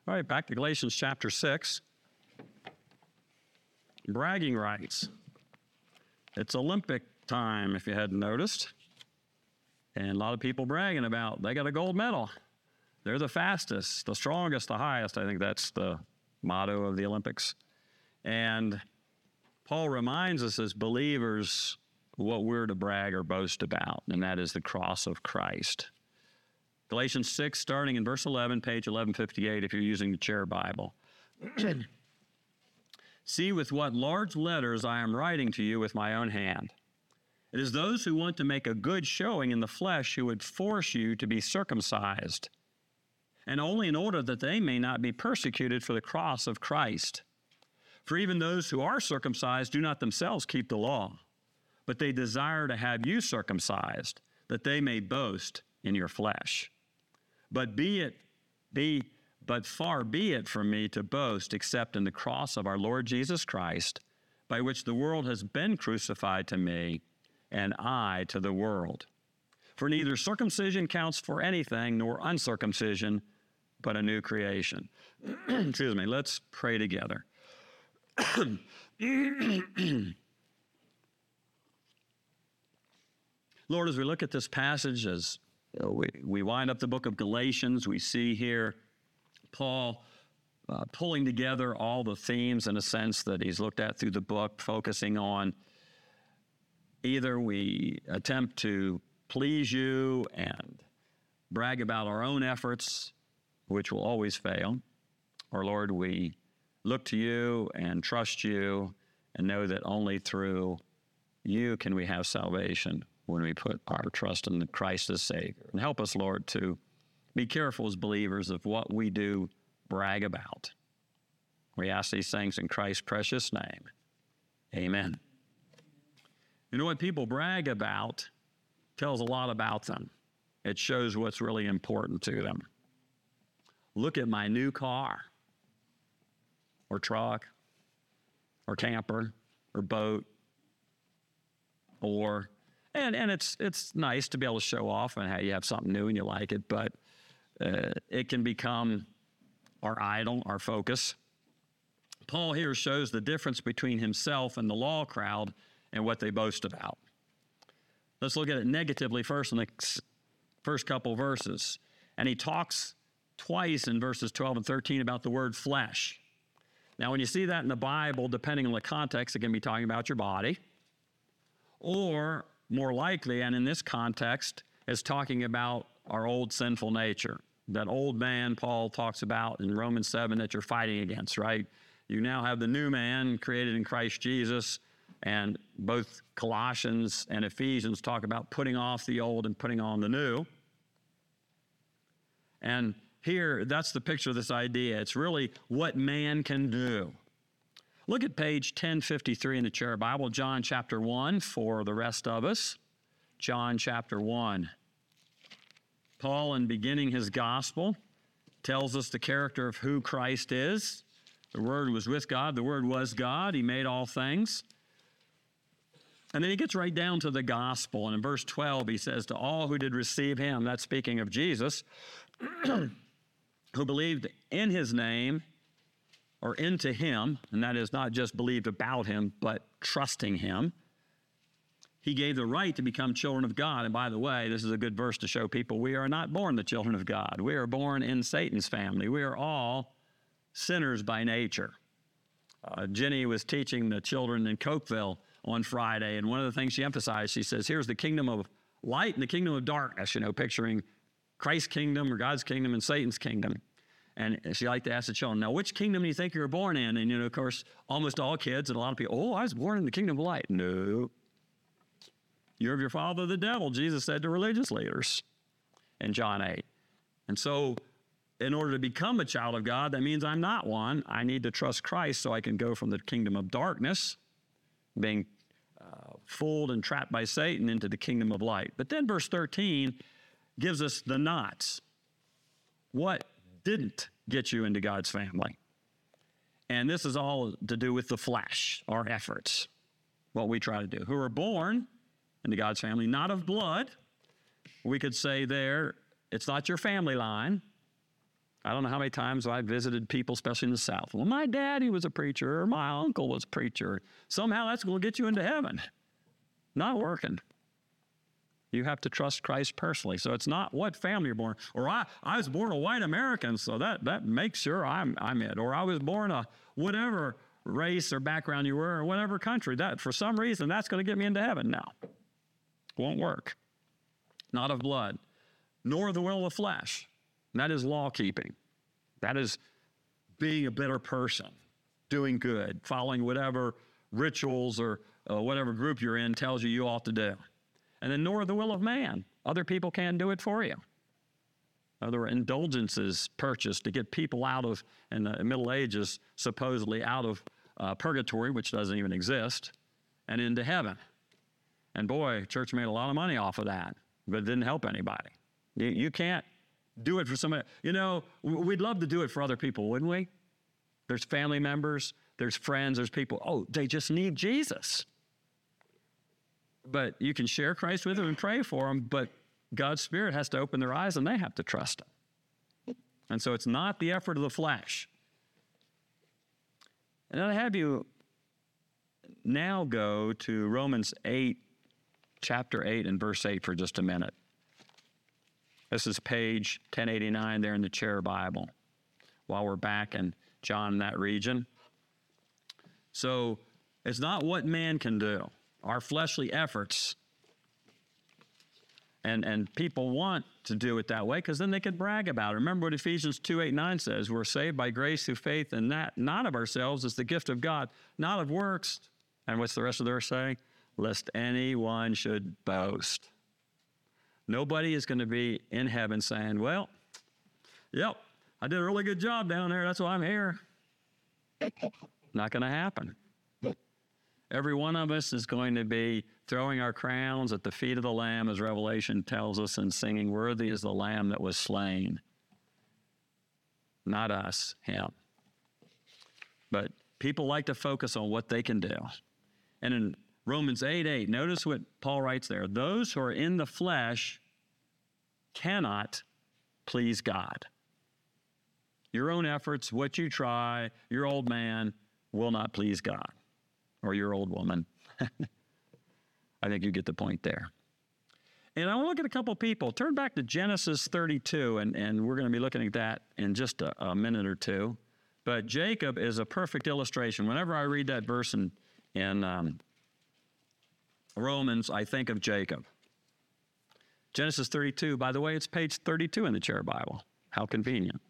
All right, back to Galatians chapter 6. Bragging rights. It's Olympic time, if you hadn't noticed. And a lot of people bragging about they got a gold medal. They're the fastest, the strongest, the highest. I think that's the motto of the Olympics. And Paul reminds us as believers what we're to brag or boast about, and that is the cross of Christ. Galatians 6, starting in verse 11, page 1158, if you're using the Chair Bible. See with what large letters I am writing to you with my own hand. It is those who want to make a good showing in the flesh who would force you to be circumcised, and only in order that they may not be persecuted for the cross of Christ. For even those who are circumcised do not themselves keep the law, but they desire to have you circumcised, that they may boast in your flesh. But far be it from me to boast except in the cross of our Lord Jesus Christ, by which the world has been crucified to me, and I to the world. For neither circumcision counts for anything, nor uncircumcision, but a new creation. Excuse me, let's pray together. Lord, as we look at this passage, as we wind up the book of Galatians, we see here Paul pulling together all the themes in a sense that he's looked at through the book, focusing on either we attempt to please you and brag about our own efforts, which will always fail, or Lord, we look to you and trust you and know that only through you can we have salvation when we put our trust in Christ as Savior. And help us, Lord, to be careful as believers of what we do brag about. We ask these things in Christ's precious name. Amen. You know what people brag about tells a lot about them. It shows what's really important to them. Look at my new car, or truck, or camper, or boat, or and it's nice to be able to show off and how you have something new and you like it, but it can become our idol, our focus. Paul here shows the difference between himself and the law crowd and what they boast about. Let's look at it negatively first in the first couple verses. And he talks twice in verses 12 and 13 about the word flesh. Now, when you see that in the Bible, depending on the context, it can be talking about your body, or more likely, and in this context, is talking about our old sinful nature. That old man Paul talks about in Romans 7 that you're fighting against, right? You now have the new man created in Christ Jesus, and both Colossians and Ephesians talk about putting off the old and putting on the new. And here, that's the picture of this idea. It's really what man can do. Look at page 1053 in the Chair Bible, John chapter 1 for the rest of us. John chapter 1. Paul, in beginning his gospel, tells us the character of who Christ is. The Word was with God. The Word was God. He made all things. And then he gets right down to the gospel. And in verse 12, he says, to all who did receive him, that's speaking of Jesus, who believed in his name, or into him, and that is not just believed about him, but trusting him. He gave the right to become children of God. And by the way, this is a good verse to show people we are not born the children of God. We are born in Satan's family. We are all sinners by nature. Jenny was teaching the children in Cokeville on Friday, and one of the things she emphasized, she says, here's the kingdom of light and the kingdom of darkness, picturing Christ's kingdom or God's kingdom and Satan's kingdom. And she liked to ask the children, now, which kingdom do you think you were born in? And, of course, almost all kids and a lot of people, I was born in the kingdom of light. No. You're of your father, the devil, Jesus said to religious leaders in John 8. And so in order to become a child of God, that means I'm not one. I need to trust Christ so I can go from the kingdom of darkness, being fooled and trapped by Satan, into the kingdom of light. But then verse 13 gives us the nots. What didn't get you into God's family? And this is all to do with the flesh, our efforts, what we try to do. Who are born into God's family, not of blood. We could say there, it's not your family line. I don't know how many times I visited people, especially in the South. Well, my daddy was a preacher, or my uncle was a preacher. Somehow that's going to get you into heaven. Not working. You have to trust Christ personally. So it's not what family you're born. Or I was born a white American, so that makes sure I'm it. Or I was born a whatever race or background you were, or whatever country. That for some reason that's going to get me into heaven. No, won't work. Not of blood, nor the will of the flesh. And that is law keeping. That is being a better person, doing good, following whatever rituals or whatever group you're in tells you ought to do. And then nor the will of man. Other people can't do it for you. Other indulgences purchased to get people out of, in the Middle Ages, supposedly out of purgatory, which doesn't even exist, and into heaven. And boy, church made a lot of money off of that, but it didn't help anybody. You can't do it for somebody. You know, we'd love to do it for other people, wouldn't we? There's family members, there's friends, there's people, oh, they just need Jesus. But you can share Christ with them and pray for them, but God's Spirit has to open their eyes and they have to trust Him. And so it's not the effort of the flesh. And I have you now go to Romans 8, chapter 8 and verse 8 for just a minute. This is page 1089 there in the Chair Bible, while we're back in John in that region. So it's not what man can do. Our fleshly efforts, and people want to do it that way because then they could brag about it. Remember what Ephesians 2:8-9 says, we're saved by grace through faith, and that not of ourselves is the gift of God, not of works. And what's the rest of the verse saying? Lest anyone should boast. Nobody is going to be in heaven saying, well, yep, I did a really good job down there, that's why I'm here. Not going to happen. Every one of us is going to be throwing our crowns at the feet of the Lamb, as Revelation tells us, and singing, worthy is the Lamb that was slain. Not us, Him. But people like to focus on what they can do. And in Romans 8:8, notice what Paul writes there. Those who are in the flesh cannot please God. Your own efforts, what you try, your old man will not please God. Or your old woman. I think you get the point there. And I want to look at a couple people. Turn back to Genesis 32, and we're going to be looking at that in just a minute or two. But Jacob is a perfect illustration. Whenever I read that verse in Romans, I think of Jacob. Genesis 32, by the way, it's page 32 in the Chair Bible. How convenient.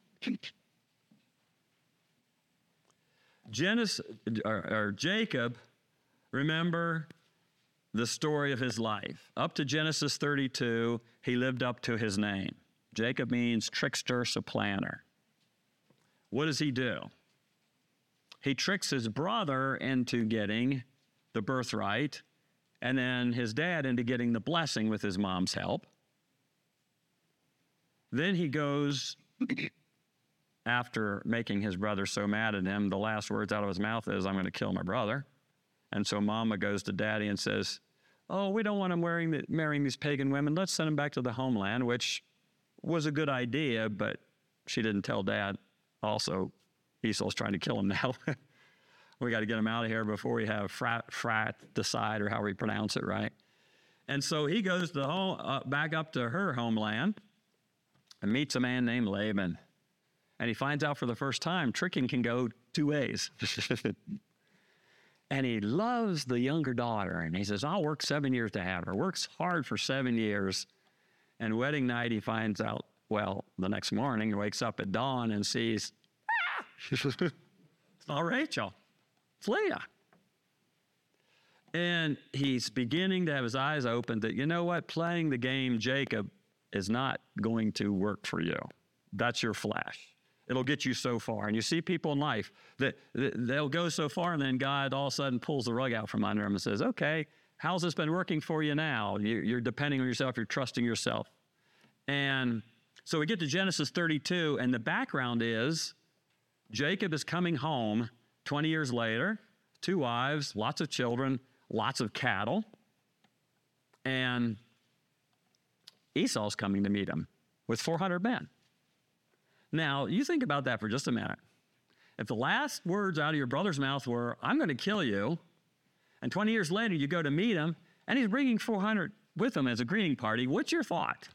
Jacob, remember the story of his life. Up to Genesis 32, he lived up to his name. Jacob means trickster, supplanter. What does he do? He tricks his brother into getting the birthright, and then his dad into getting the blessing with his mom's help. Then he goes, after making his brother so mad at him, the last words out of his mouth is, I'm going to kill my brother. And so mama goes to daddy and says, oh, we don't want him marrying these pagan women. Let's send him back to the homeland, which was a good idea, but she didn't tell dad. Also, Esau's trying to kill him now. We got to get him out of here before we have fratricide, or how we pronounce it, right? And so he goes to back up to her homeland and meets a man named Laban. And he finds out for the first time tricking can go two ways. And he loves the younger daughter. And he says, I'll work 7 years to have her. Works hard for 7 years. And wedding night, he finds out, well, the next morning, he wakes up at dawn and sees, it's not Rachel, it's Leah. And he's beginning to have his eyes open that, you know what, playing the game Jacob is not going to work for you. That's your flesh. It'll get you so far. And you see people in life that they'll go so far, and then God all of a sudden pulls the rug out from under them and says, okay, how's this been working for you now? You're depending on yourself. You're trusting yourself. And so we get to Genesis 32, and the background is Jacob is coming home 20 years later, 2 wives, lots of children, lots of cattle. And Esau's coming to meet him with 400 men. Now, you think about that for just a minute. If the last words out of your brother's mouth were, I'm going to kill you, and 20 years later you go to meet him, and he's bringing 400 with him as a greeting party, what's your thought?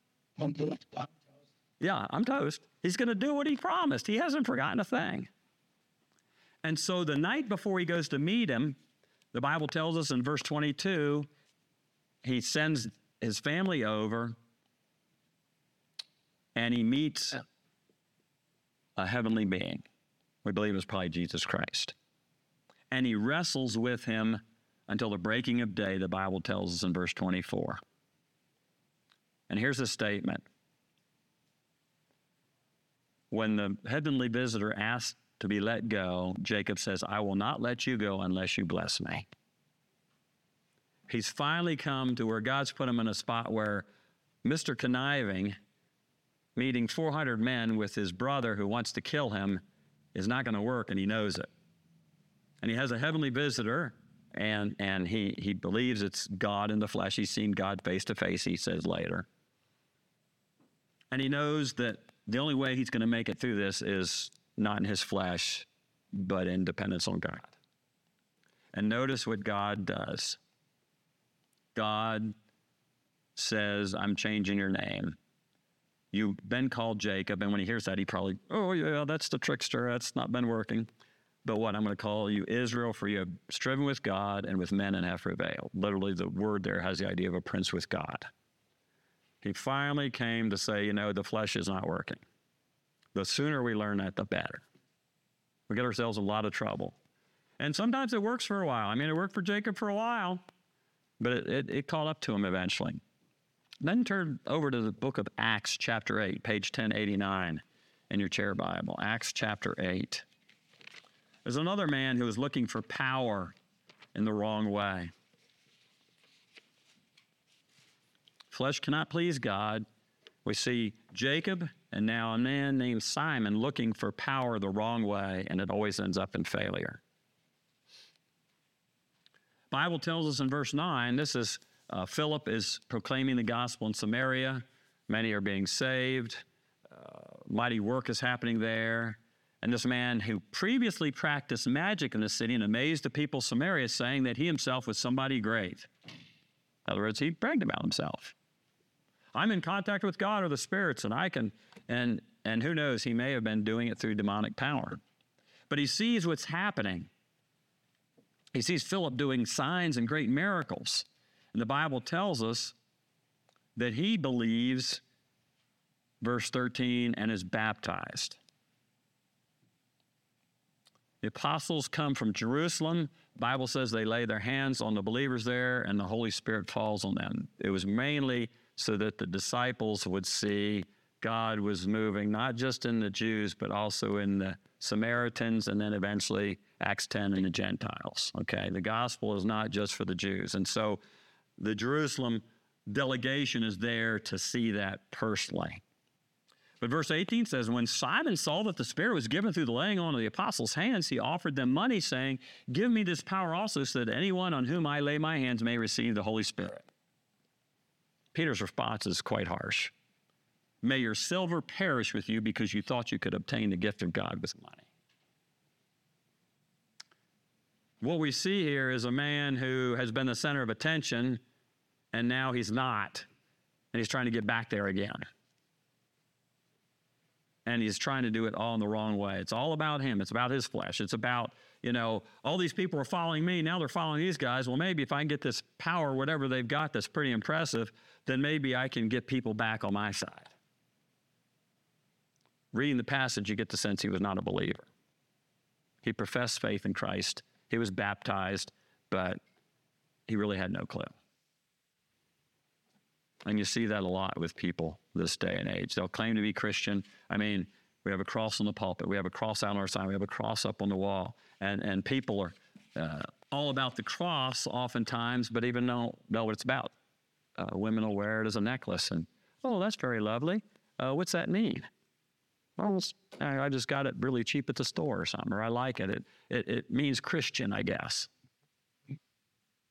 Yeah, I'm toast. He's going to do what he promised. He hasn't forgotten a thing. And so the night before he goes to meet him, the Bible tells us in verse 22, he sends his family over, and he meets a heavenly being. We believe it's probably Jesus Christ. And he wrestles with him until the breaking of day, the Bible tells us in verse 24. And here's a statement. When the heavenly visitor asked to be let go, Jacob says, I will not let you go unless you bless me. He's finally come to where God's put him in a spot where Mr. Conniving, meeting 400 men with his brother who wants to kill him, is not going to work, and he knows it. And he has a heavenly visitor, and he believes it's God in the flesh. He's seen God face to face, he says later. And he knows that the only way he's going to make it through this is not in his flesh, but in dependence on God. And notice what God does. God says, I'm changing your name. You've been called Jacob, and when he hears that, he probably, oh yeah, that's the trickster. That's not been working. But what? I'm going to call you Israel, for you have striven with God and with men and have prevailed. Literally, the word there has the idea of a prince with God. He finally came to say, the flesh is not working. The sooner we learn that, the better. We get ourselves in a lot of trouble. And sometimes it works for a while. I mean, it worked for Jacob for a while, but it caught up to him eventually. Then turn over to the book of Acts chapter 8, page 1089 in your chair Bible. Acts chapter 8. There's another man who was looking for power in the wrong way. Flesh cannot please God. We see Jacob and now a man named Simon looking for power the wrong way, and it always ends up in failure. Bible tells us in verse 9, this is Philip is proclaiming the gospel in Samaria. Many are being saved. Mighty work is happening there. And this man who previously practiced magic in the city and amazed the people of Samaria, saying that he himself was somebody great. In other words, he bragged about himself. I'm in contact with God or the spirits, and I can, and who knows, he may have been doing it through demonic power. But he sees what's happening. He sees Philip doing signs and great miracles. And the Bible tells us that he believes, verse 13, and is baptized. The apostles come from Jerusalem. The Bible says they lay their hands on the believers there, and the Holy Spirit falls on them. It was mainly so that the disciples would see God was moving, not just in the Jews, but also in the Samaritans, and then eventually Acts 10 in the Gentiles. Okay, the gospel is not just for the Jews. And so the Jerusalem delegation is there to see that personally. But verse 18 says, when Simon saw that the Spirit was given through the laying on of the apostles' hands, he offered them money, saying, give me this power also, so that anyone on whom I lay my hands may receive the Holy Spirit. Peter's response is quite harsh. May your silver perish with you because you thought you could obtain the gift of God with money. What we see here is a man who has been the center of attention, and now he's not, and he's trying to get back there again. And he's trying to do it all in the wrong way. It's all about him. It's about his flesh. It's about, all these people are following me. Now they're following these guys. Well, maybe if I can get this power, whatever they've got that's pretty impressive, then maybe I can get people back on my side. Reading the passage, you get the sense he was not a believer. He professed faith in Christ. He was baptized, but he really had no clue. And you see that a lot with people this day and age. They'll claim to be Christian. I mean, we have a cross on the pulpit. We have a cross out on our sign. We have a cross up on the wall. And people are all about the cross oftentimes, but even know what it's about. Women will wear it as a necklace. And, oh, that's very lovely. What's that mean? Well, I just got it really cheap at the store or something, or I like it. It means Christian, I guess.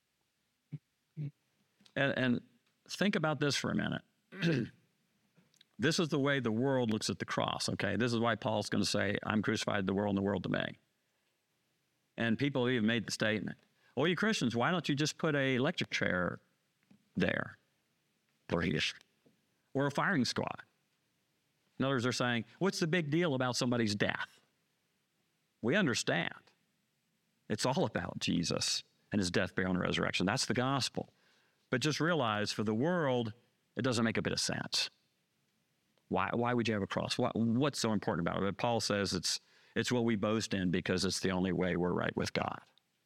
And think about this for a minute. This is the way the world looks at the cross, okay? This is why Paul's going to say, I'm crucified to the world and the world to me. And people even made the statement, well, you Christians, why don't you just put a electric chair there or here, or a firing squad? In other words, they're saying, what's the big deal about somebody's death? We understand. It's all about Jesus and his death, burial, and resurrection. That's the gospel. But just realize, for the world, it doesn't make a bit of sense. Why would you have a cross? What's so important about it? But Paul says it's what we boast in because it's the only way we're right with God.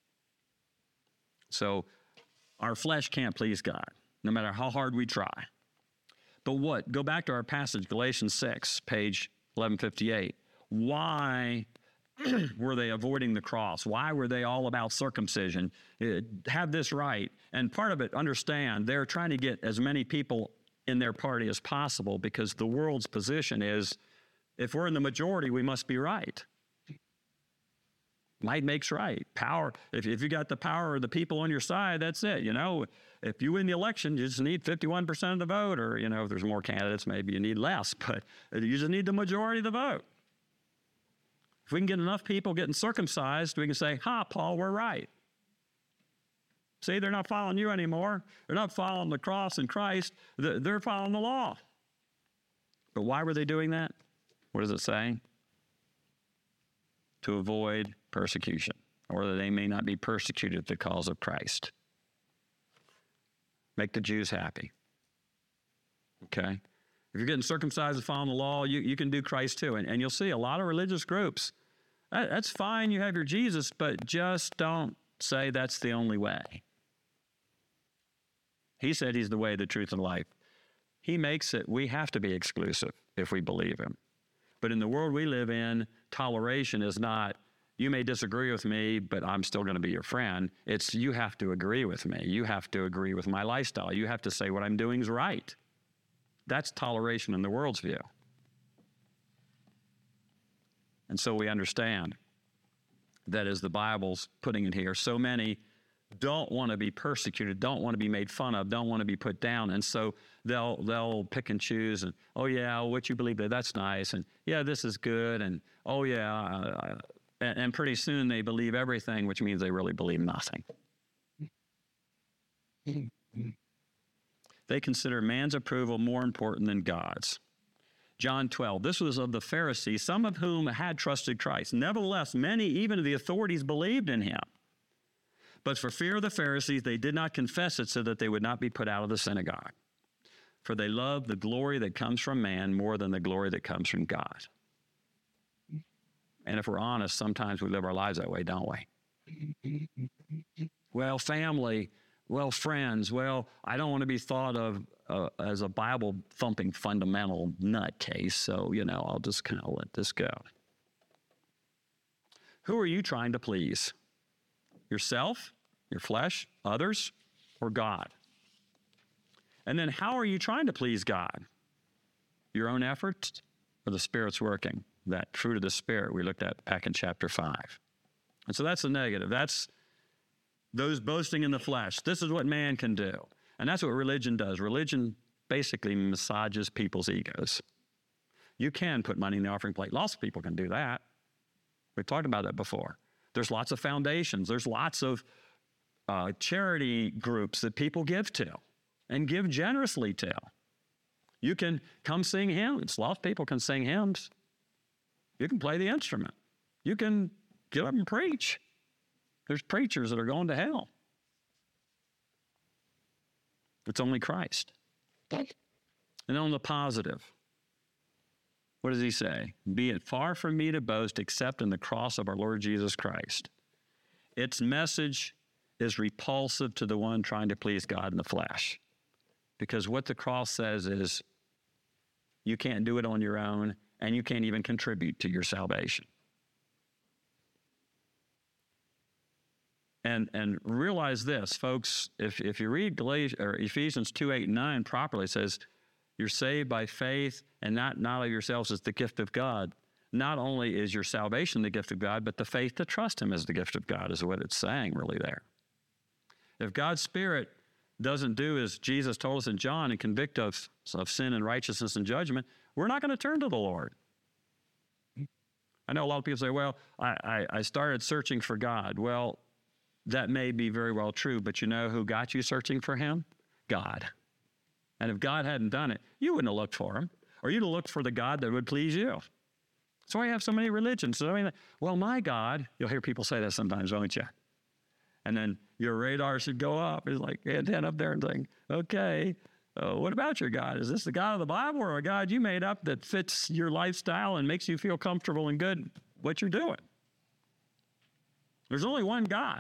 So our flesh can't please God, no matter how hard we try. But what? Go back to our passage, Galatians 6, page 1158. Why were they avoiding the cross? Why were they all about circumcision? Have this right. And part of it, understand, they're trying to get as many people in their party as possible because the world's position is, if we're in the majority, we must be right. Might makes right. Power, if you got the power of the people on your side, that's it. You know, if you win the election, you just need 51% of the vote, or, you know, if there's more candidates, maybe you need less, but you just need the majority of the vote. If we can get enough people getting circumcised, we can say, Paul, we're right. See, they're not following you anymore. They're not following the cross and Christ. They're following the law. But why were they doing that? What does it say? To avoid persecution, or that they may not be persecuted at the cause of Christ. Make the Jews happy. Okay? If you're getting circumcised and following the law, you can do Christ too. And you'll see a lot of religious groups. That's fine, you have your Jesus, but just don't say that's the only way. He said he's the way, the truth, and life. He makes it, we have to be exclusive if we believe him. But in the world we live in, toleration is not, you may disagree with me, but I'm still going to be your friend. It's, you have to agree with me. You have to agree with my lifestyle. You have to say what I'm doing is right. That's toleration in the world's view. And so we understand that, as the Bible's putting it here, so many don't want to be persecuted, don't want to be made fun of, don't want to be put down. And so they'll pick and choose, and, oh yeah, what you believe, that's nice, and yeah, this is good, and oh yeah, and pretty soon they believe everything, which means they really believe nothing. They consider man's approval more important than God's. John 12, this was of the Pharisees, some of whom had trusted Christ. Nevertheless, many, even of the authorities, believed in him. But for fear of the Pharisees, they did not confess it so that they would not be put out of the synagogue. For they loved the glory that comes from man more than the glory that comes from God. And if we're honest, sometimes we live our lives that way, don't we? Well, family, well, friends, well, I don't want to be thought of as a Bible-thumping fundamental nutcase, so, I'll just kind of let this go. Who are you trying to please? Yourself, your flesh, others, or God? And then how are you trying to please God? Your own efforts or the Spirit's working? That fruit of the Spirit we looked at back in chapter 5. And so that's the negative. That's those boasting in the flesh. This is what man can do. And that's what religion does. Religion basically massages people's egos. You can put money in the offering plate. Lots of people can do that. We've talked about that before. There's lots of foundations. There's lots of charity groups that people give to and give generously to. You can come sing hymns. Lots of people can sing hymns. You can play the instrument. You can get up and preach. There's preachers that are going to hell. It's only Christ. And on the positive, what does he say? Be it far from me to boast except in the cross of our Lord Jesus Christ. Its message is repulsive to the one trying to please God in the flesh. Because what the cross says is, you can't do it on your own, and you can't even contribute to your salvation. And realize this, folks, if you read Ephesians 2:8 and 9 properly, it says, you're saved by faith, and not of yourselves is the gift of God. Not only is your salvation the gift of God, but the faith to trust him is the gift of God, is what it's saying really there. If God's Spirit doesn't do as Jesus told us in John and convict us of sin and righteousness and judgment, we're not going to turn to the Lord. I know a lot of people say, well, I started searching for God. Well, that may be very well true, but you know who got you searching for him? God. And if God hadn't done it, you wouldn't have looked for him, or you'd have looked for the God that would please you. That's why you have so many religions. So, I mean, well, my God, you'll hear people say that sometimes, won't you? And then your radar should go up. It's like antenna up there and saying, okay, what about your God? Is this the God of the Bible or a God you made up that fits your lifestyle and makes you feel comfortable and good what you're doing? There's only one God.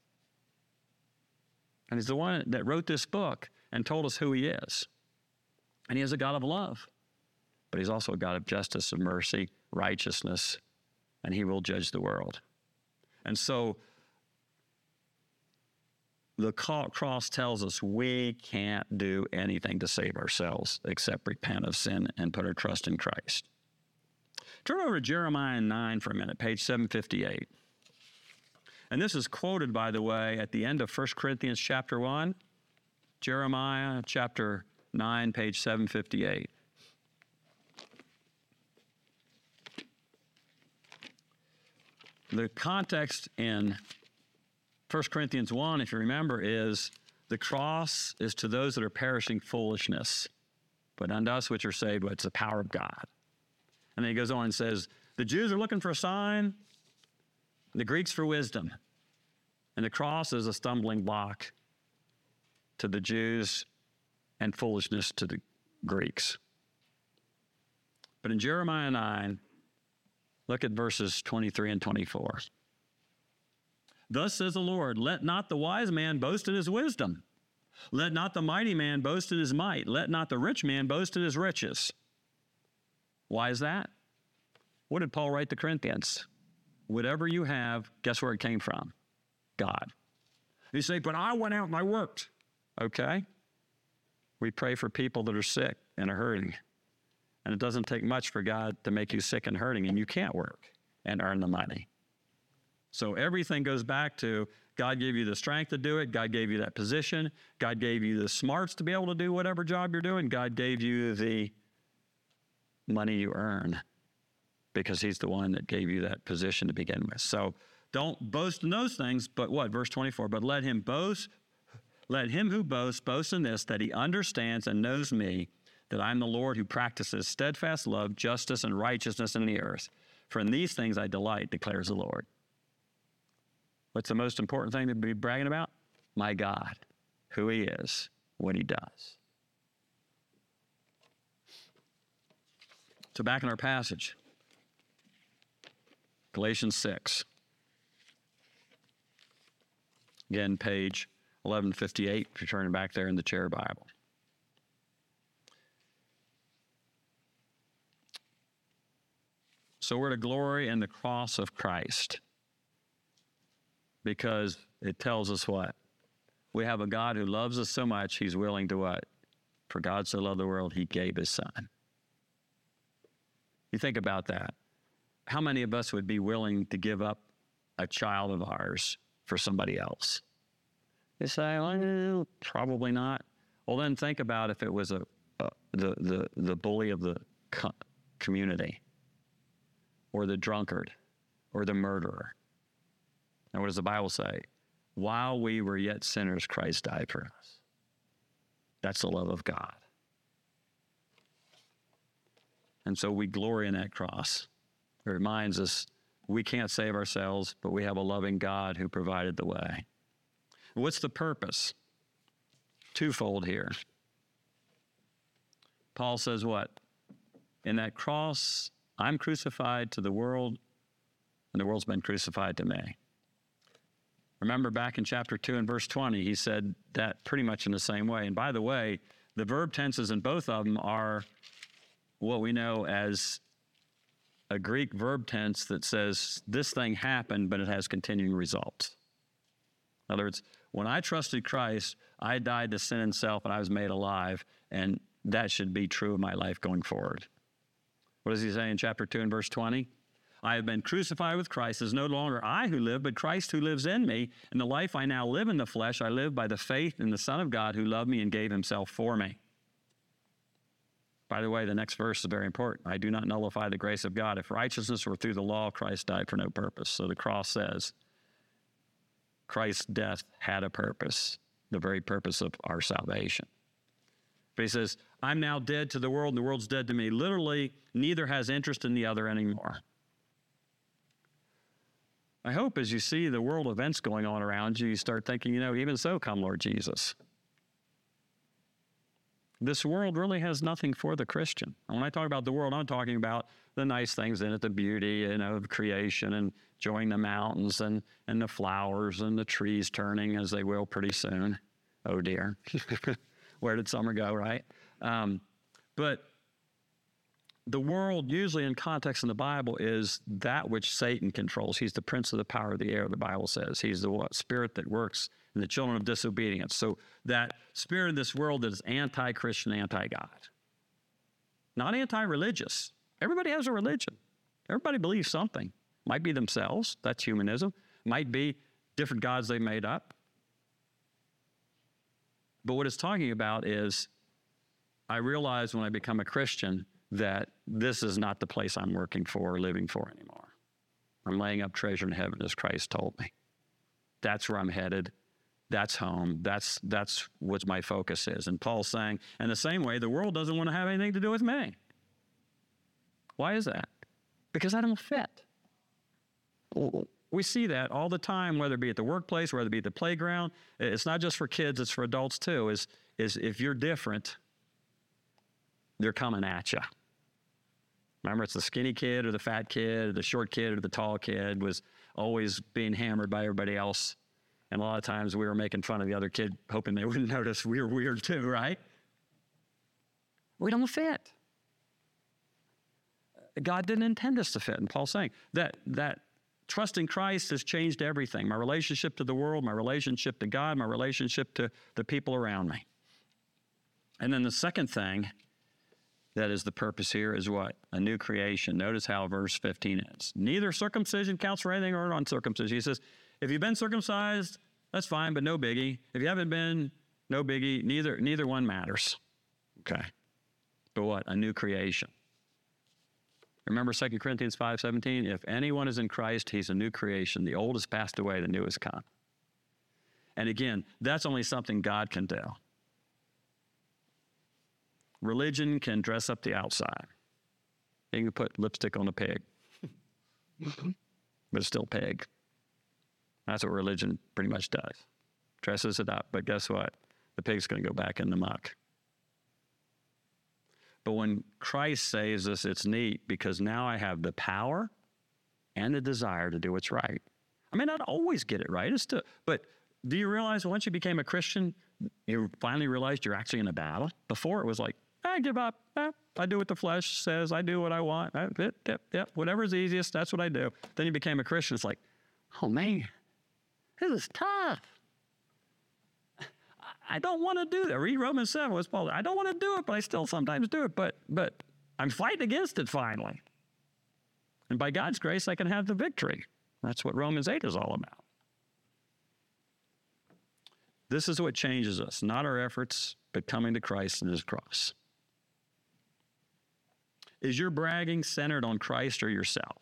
And he's the one that wrote this book and told us who he is. And he is a God of love, but he's also a God of justice and mercy, righteousness, and he will judge the world. And so the cross tells us we can't do anything to save ourselves except repent of sin and put our trust in Christ. Turn over to Jeremiah 9 for a minute, page 758. And this is quoted, by the way, at the end of 1 Corinthians chapter 1, Jeremiah chapter 9, page 758. The context in 1 Corinthians 1, if you remember, is the cross is to those that are perishing foolishness, but unto us which are saved, it's the power of God. And then he goes on and says, the Jews are looking for a sign, the Greeks for wisdom. And the cross is a stumbling block to the Jews and foolishness to the Greeks. But in Jeremiah 9, look at verses 23 and 24. Thus says the Lord, let not the wise man boast in his wisdom. Let not the mighty man boast in his might. Let not the rich man boast in his riches. Why is that? What did Paul write to Corinthians? Whatever you have, guess where it came from? God. You say, but I went out and I worked. Okay. We pray for people that are sick and are hurting. And it doesn't take much for God to make you sick and hurting, and you can't work and earn the money. So everything goes back to God gave you the strength to do it. God gave you that position. God gave you the smarts to be able to do whatever job you're doing. God gave you the money you earn because he's the one that gave you that position to begin with. So don't boast in those things, but what? Verse 24, but let him who boasts, boast in this, that he understands and knows me, that I am the Lord who practices steadfast love, justice, and righteousness in the earth. For in these things I delight, declares the Lord. What's the most important thing to be bragging about? My God, who he is, what he does. So back in our passage, Galatians 6. Again, page 1158, if you're turning back there in the chair Bible. So we're to glory in the cross of Christ because it tells us what? We have a God who loves us so much, he's willing to what? For God so loved the world, he gave his son. You think about that. How many of us would be willing to give up a child of ours for somebody else? You say, well, probably not. Well, then think about if it was the bully of the community, or the drunkard, or the murderer. And what does the Bible say? While we were yet sinners, Christ died for us. That's the love of God. And so we glory in that cross. It reminds us we can't save ourselves, but we have a loving God who provided the way. What's the purpose? Twofold here. Paul says what? In that cross, I'm crucified to the world, and the world's been crucified to me. Remember back in chapter 2 and verse 20, he said that pretty much in the same way. And by the way, the verb tenses in both of them are what we know as a Greek verb tense that says this thing happened, but it has continuing results. In other words, when I trusted Christ, I died to sin and self, and I was made alive, and that should be true of my life going forward. What does he say in chapter 2 and verse 20? I have been crucified with Christ. It is no longer I who live, but Christ who lives in me. And the life I now live in the flesh, I live by the faith in the Son of God who loved me and gave himself for me. By the way, the next verse is very important. I do not nullify the grace of God. If righteousness were through the law, Christ died for no purpose. So the cross says Christ's death had a purpose, the very purpose of our salvation. But he says, I'm now dead to the world, and the world's dead to me. Literally, neither has interest in the other anymore. I hope as you see the world events going on around you, you start thinking, even so, come Lord Jesus. This world really has nothing for the Christian. And when I talk about the world, I'm talking about the nice things in it, the beauty, of creation and enjoying the mountains and the flowers and the trees turning as they will pretty soon. Oh dear. Where did summer go, right? But the world, usually in context in the Bible, is that which Satan controls. He's the prince of the power of the air, the Bible says. He's the spirit that works in the children of disobedience. So that spirit of this world is anti-Christian, anti-God. Not anti-religious. Everybody has a religion. Everybody believes something. Might be themselves. That's humanism. Might be different gods they made up. But what it's talking about is, I realize when I become a Christian that this is not the place I'm working for or living for anymore. I'm laying up treasure in heaven, as Christ told me. That's where I'm headed. That's home. That's what my focus is. And Paul's saying, in the same way, the world doesn't want to have anything to do with me. Why is that? Because I don't fit. We see that all the time, whether it be at the workplace, whether it be at the playground. It's not just for kids, it's for adults too, is if you're different, they're coming at you. Remember, it's the skinny kid or the fat kid or the short kid or the tall kid was always being hammered by everybody else. And a lot of times we were making fun of the other kid, hoping they wouldn't notice we were weird too, right? We don't fit. God didn't intend us to fit. And Paul's saying that trust in Christ has changed everything. My relationship to the world, my relationship to God, my relationship to the people around me. And then the second thing that is the purpose here is what? A new creation. Notice how verse 15 is. Neither circumcision counts for anything or uncircumcision. He says, if you've been circumcised, that's fine, but no biggie. If you haven't been, no biggie. Neither one matters. Okay. But what? A new creation. Remember 2 Corinthians 5:17? If anyone is in Christ, he's a new creation. The old has passed away, the new has come. And again, that's only something God can do. Religion can dress up the outside. You can put lipstick on a pig, but it's still pig. That's what religion pretty much does. Dresses it up, but guess what? The pig's going to go back in the muck. But when Christ saves us, it's neat because now I have the power and the desire to do what's right. I may not always get it right, but do you realize once you became a Christian, you finally realized you're actually in a battle? Before it was like, I give up. I do what the flesh says. I do what I want. Whatever's easiest, that's what I do. Then you became a Christian. It's like, oh man, this is tough. I don't want to do that. Read Romans 7. What's Paul? I don't want to do it, but I still sometimes do it. But I'm fighting against it finally. And by God's grace, I can have the victory. That's what Romans 8 is all about. This is what changes us, not our efforts, but coming to Christ and his cross. Is your bragging centered on Christ or yourself?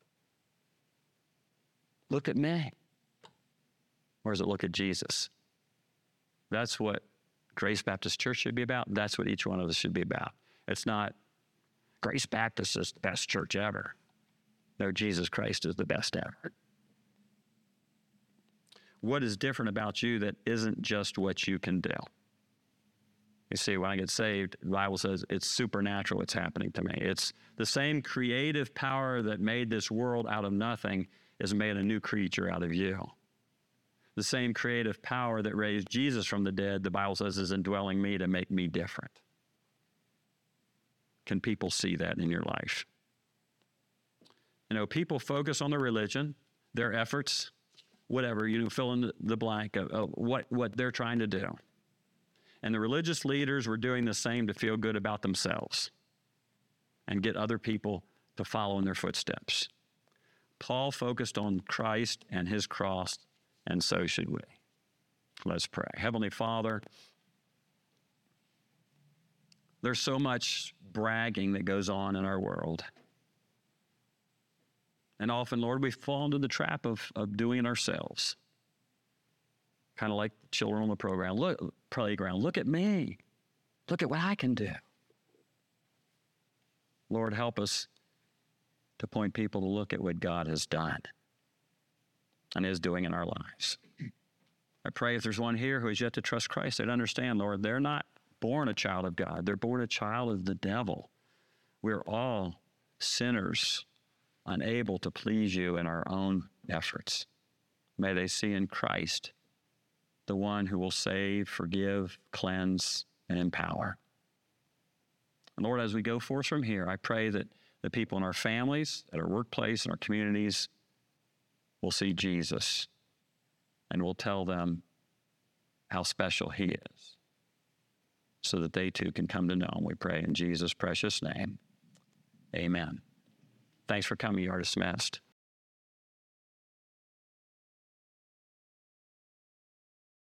Look at me. Or does it look at Jesus? That's what Grace Baptist Church should be about. That's what each one of us should be about. It's not Grace Baptist is the best church ever. No, Jesus Christ is the best ever. What is different about you that isn't just what you can do? You see, when I get saved, the Bible says it's supernatural what's happening to me. It's the same creative power that made this world out of nothing has made a new creature out of you. The same creative power that raised Jesus from the dead, the Bible says, is indwelling me to make me different. Can people see that in your life? People focus on their religion, their efforts, whatever, fill in the blank of what they're trying to do. And the religious leaders were doing the same to feel good about themselves and get other people to follow in their footsteps. Paul focused on Christ and his cross, and so should we. Let's pray. Heavenly Father, there's so much bragging that goes on in our world. And often, Lord, we fall into the trap of doing it ourselves. Kind of like the children on the playground. Look at me. Look at what I can do. Lord, help us to point people to look at what God has done and is doing in our lives. I pray if there's one here who has yet to trust Christ, they'd understand, Lord, they're not born a child of God. They're born a child of the devil. We're all sinners, unable to please you in our own efforts. May they see in Christ the one who will save, forgive, cleanse, and empower. And Lord, as we go forth from here, I pray that the people in our families, at our workplace, in our communities will see Jesus and will tell them how special he is so that they too can come to know him. We pray in Jesus' precious name. Amen. Thanks for coming. You are dismissed.